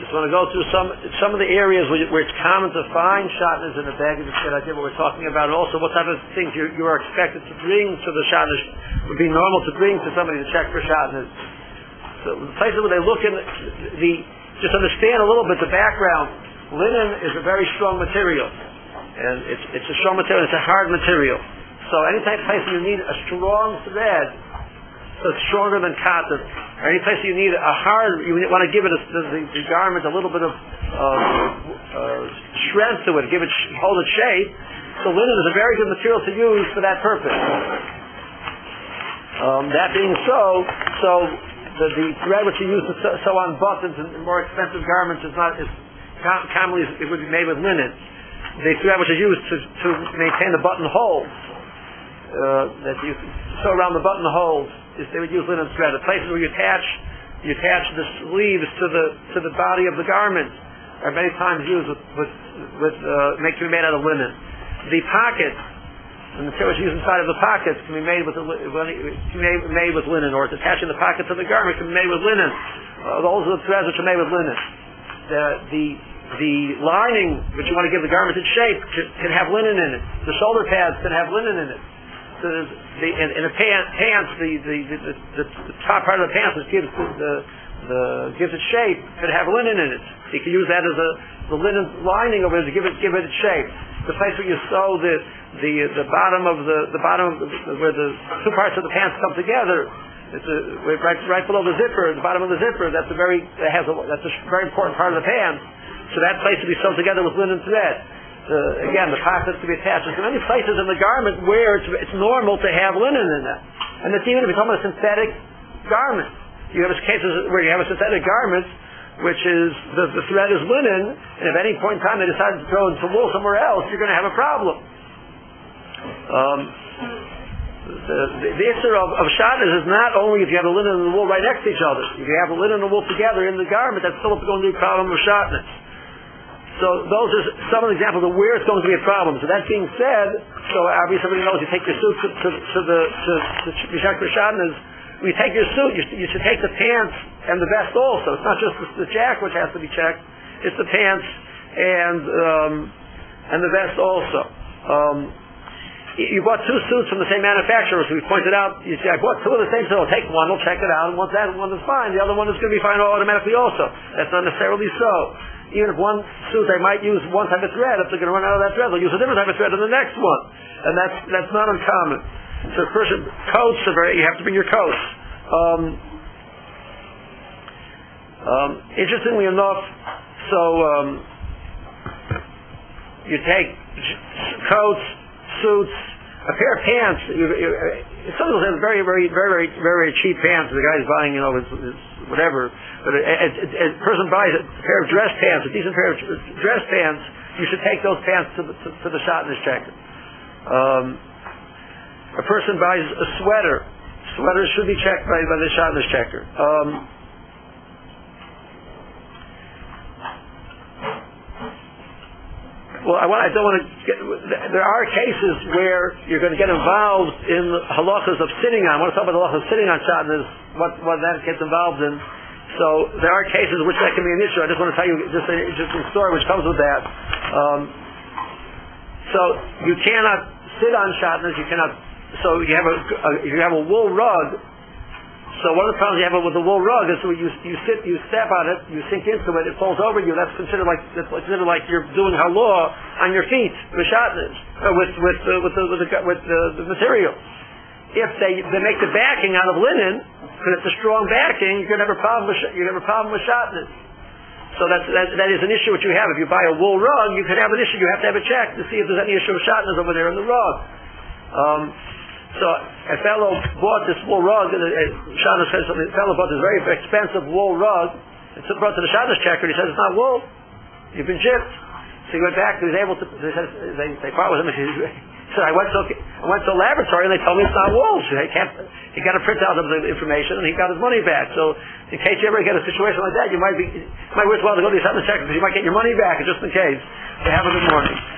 just want to go through some of the areas where it's common to find shatnez in a bag, and just get an idea what we're talking about, and also what type of things you are expected to bring to the shatnez, would be normal to bring to somebody to check for shatnez. So the places where they look in, just understand a little bit the background. Linen is a very strong material, and it's a strong material, it's a hard material. So any type of place you need a strong thread, so it's stronger than cotton, or any place you need a hard, you want to give it the garment a little bit of strength to it, hold its shape. So linen is a very good material to use for that purpose. That being so the thread which you use to sew on buttons and more expensive garments is commonly it would be made with linen. The thread which is used to maintain the buttonholes that you sew around the buttonholes, they would use linen thread. The places where you attach the sleeves to the body of the garment are many times used with can be made out of linen. The pockets, the material which is used inside of the pockets can be made with linen, or it's attaching the pockets of the garment can be made with linen. Those are the threads which are made with linen. The lining which you want to give the garment its shape can have linen in it. The shoulder pads can have linen in it. So in the pants, the top part of the pants which gives its shape could have linen in it. You can use that as the linen lining over it to give it its shape. The place where you sew the bottom of where the two parts of the pants come together, it's right below the zipper, the bottom of the zipper. That's a very important part of the pants. So that place will be sewn together with linen thread. Again, the pockets to be attached. There's many places in the garment where it's normal to have linen in that. And it's even if it's almost a synthetic garment. You have cases where you have a synthetic garment, which is, the thread is linen, and if at any point in time they decide to throw into wool somewhere else, you're going to have a problem. The issue of shatnez is not only if you have the linen and the wool right next to each other. If you have the linen and the wool together in the garment, that's still going to be a problem of shatnez. So those are some of the examples of where it's going to be a problem. So that being said, so obviously everybody knows you take your suit to check for shatnez. When you take your suit, you should take the pants and the vest also. It's not just the jacket which has to be checked. It's the pants and the vest also. You bought two suits from the same manufacturer, so we pointed out, you say, I bought two of the same, so I'll take one, we'll check it out, and once that one is fine, the other one is going to be fine automatically also. That's not necessarily so. Even if one suit they might use one type of thread, if they're going to run out of that thread, they'll use a different type of thread in the next one. And that's not uncommon. So first, coats you have to bring your coats. Interestingly enough, you take coats, suits, a pair of pants. Some of those have very, very, very, very, very cheap pants. The guy's buying, his whatever. But a person buys a pair of dress pants, a decent pair of dress pants. You should take those pants to the shatnez checker. A person buys a sweater. Sweaters should be checked by the shatnez checker. I don't want to there are cases where you're going to get involved in halachas of sitting on. I want to talk about the halachas of sitting on shatnez, what that gets involved in. So there are cases which that can be an issue. I just want to tell you just an interesting story which comes with that. So you cannot sit on shatnez. You cannot. So you have a wool rug. So one of the problems you have with the wool rug is you step on it, you sink into it, it falls over you. That's considered like you're doing halah on your feet with shatnez, with the material. If they make the backing out of linen, because it's a strong backing, you're going to have a problem with shatnez. So that is an issue which you have. If you buy a wool rug, you could have an issue. You have to have it checked to see if there's any issue of shatnez over there in the rug. So a fellow bought this wool rug, and Shatnez says something. A fellow bought this very expensive wool rug, and brought to the Shatnez checker, and he says, it's not wool, you've been gypped. So he went back, he was able to, they fought with him, and he said, I went to a laboratory, and they told me it's not wool. So he got a printout of the information, and he got his money back. So in case you ever get a situation like that, it might be worthwhile to go to the Shatnez checker, because you might get your money back, just in case. So have a good morning.